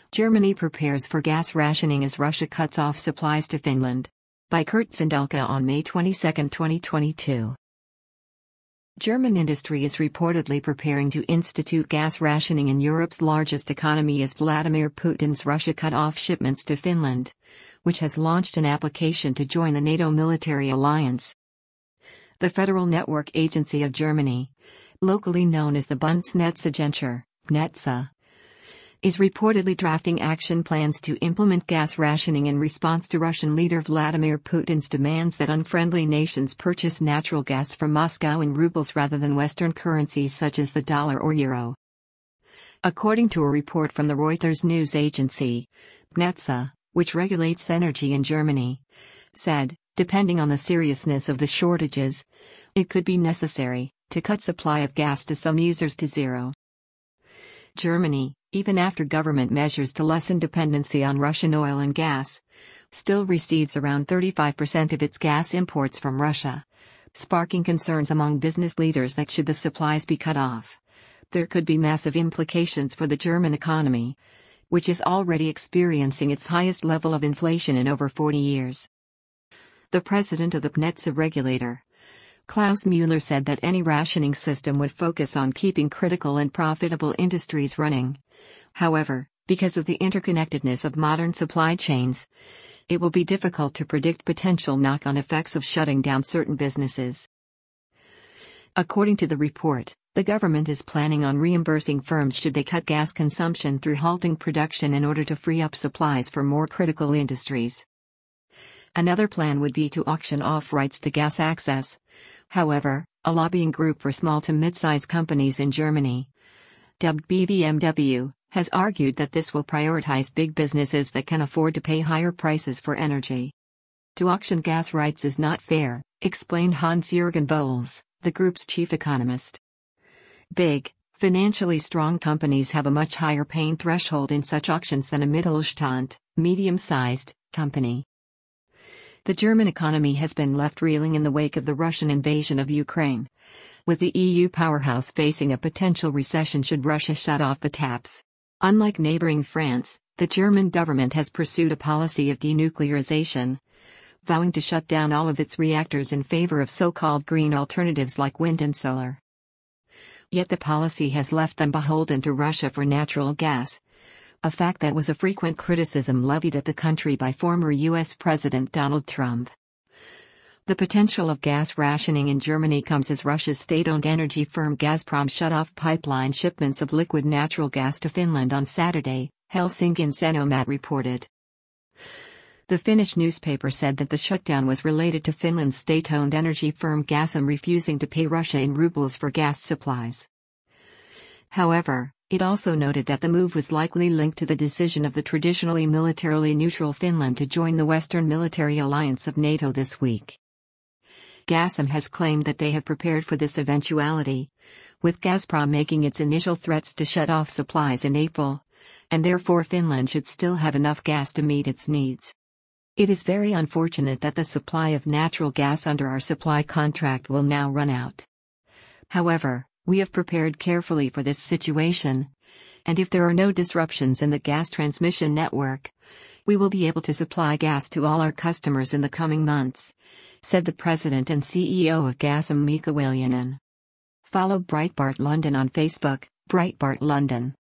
Germany prepares for gas rationing as Russia cuts off supplies to Finland. By Kurt Zindelka on May 22, 2022. German industry is reportedly preparing to institute gas rationing in Europe's largest economy as Vladimir Putin's Russia cut off shipments to Finland, which has launched an application to join the NATO military alliance. The Federal Network Agency of Germany, locally known as the Bundesnetzagentur, NETSA, is reportedly drafting action plans to implement gas rationing in response to Russian leader Vladimir Putin's demands that unfriendly nations purchase natural gas from Moscow in rubles rather than Western currencies such as the dollar or euro. According to a report from the Reuters news agency, NETSA, which regulates energy in Germany, said, depending on the seriousness of the shortages, it could be necessary to cut supply of gas to some users to zero. Germany, even after government measures to lessen dependency on Russian oil and gas, still receives around 35% of its gas imports from Russia, sparking concerns among business leaders that should the supplies be cut off, there could be massive implications for the German economy, which is already experiencing its highest level of inflation in over 40 years. The president of the NETSA regulator, Klaus Müller, said that any rationing system would focus on keeping critical and profitable industries running. However, because of the interconnectedness of modern supply chains, it will be difficult to predict potential knock-on effects of shutting down certain businesses. According to the report, the government is planning on reimbursing firms should they cut gas consumption through halting production in order to free up supplies for more critical industries. Another plan would be to auction off rights to gas access. However, a lobbying group for small to mid-size companies in Germany, dubbed BVMW, has argued that this will prioritize big businesses that can afford to pay higher prices for energy. To auction gas rights is not fair, explained Hans-Jürgen Boels, the group's chief economist. Big, financially strong companies have a much higher pain threshold in such auctions than a Mittelstand, medium-sized, company. The German economy has been left reeling in the wake of the Russian invasion of Ukraine, with the EU powerhouse facing a potential recession should Russia shut off the taps. Unlike neighboring France, the German government has pursued a policy of denuclearization, vowing to shut down all of its reactors in favor of so-called green alternatives like wind and solar. Yet the policy has left them beholden to Russia for natural gas, a fact that was a frequent criticism levied at the country by former U.S. President Donald Trump. The potential of gas rationing in Germany comes as Russia's state-owned energy firm Gazprom shut off pipeline shipments of liquid natural gas to Finland on Saturday, Helsingin Sanomat reported. The Finnish newspaper said that the shutdown was related to Finland's state-owned energy firm Gasum refusing to pay Russia in rubles for gas supplies. However, it also noted that the move was likely linked to the decision of the traditionally militarily neutral Finland to join the Western military alliance of NATO this week. Gasum has claimed that they have prepared for this eventuality, with Gazprom making its initial threats to shut off supplies in April, and therefore Finland should still have enough gas to meet its needs. It is very unfortunate that the supply of natural gas under our supply contract will now run out. However, we have prepared carefully for this situation, and if there are no disruptions in the gas transmission network, we will be able to supply gas to all our customers in the coming months, said the president and CEO of Gasum Mika Wiljanen. Follow Breitbart London on Facebook, Breitbart London.